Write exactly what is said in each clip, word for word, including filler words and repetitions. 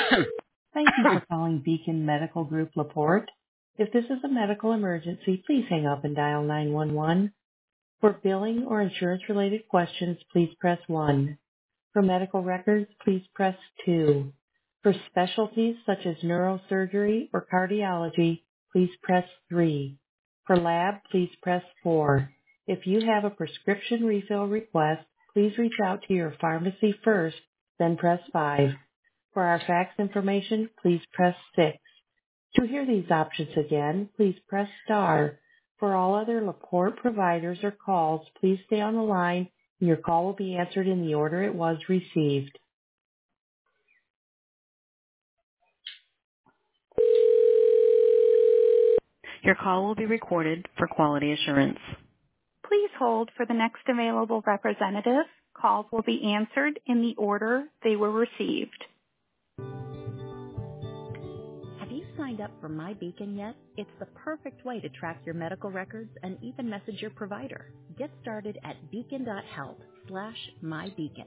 Thank you for calling Beacon Medical Group LaPorte. If this is a medical emergency, please hang up and dial nine one one. For billing or insurance-related questions, please press one. For medical records, please press two. For specialties such as neurosurgery or cardiology, please press three. For lab, please press four. If you have a prescription refill request, please reach out to your pharmacy first, then press five. For our fax information, please press six. To hear these options again, please press star. For all other LaPorte providers or calls, please stay on the line and your call will be answered in the order it was received. Your call will be recorded for quality assurance. Please hold for the next available representative. Calls will be answered in the order they were received. Have you signed up for MyBeacon yet? It's the perfect way to track your medical records and even message your provider. Get started at beacon.health slash mybeacon.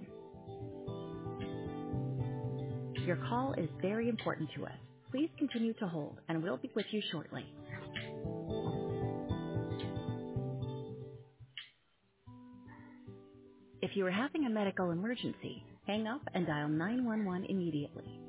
Your call is very important to us. Please continue to hold, and we'll be with you shortly. If you are having a medical emergency, hang up and dial nine one one immediately.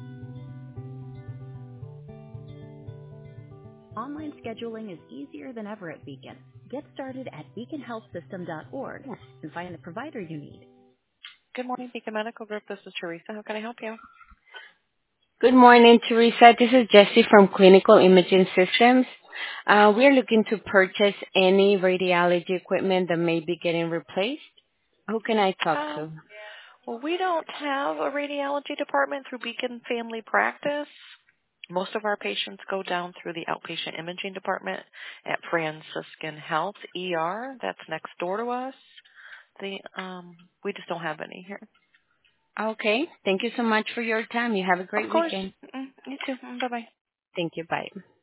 Online scheduling is easier than ever at Beacon. Get started at beacon health system dot org and find the provider you need. Good morning, Beacon Medical Group. This is Teresa. How can I help you? Good morning, Teresa. This is Jessie from Clinical Imaging Systems. Uh, we are looking to purchase any radiology equipment that may be getting replaced. Who can I talk Um, to? well, we don't have a radiology department through Beacon Family Practice. Most of our patients go down through the outpatient imaging department at Franciscan Health E R. That's next door to us. The um, we just don't have any here. Okay. Thank you so much for your time. You have a great Of course. weekend. Mm, you too. Bye bye. Thank you. Bye.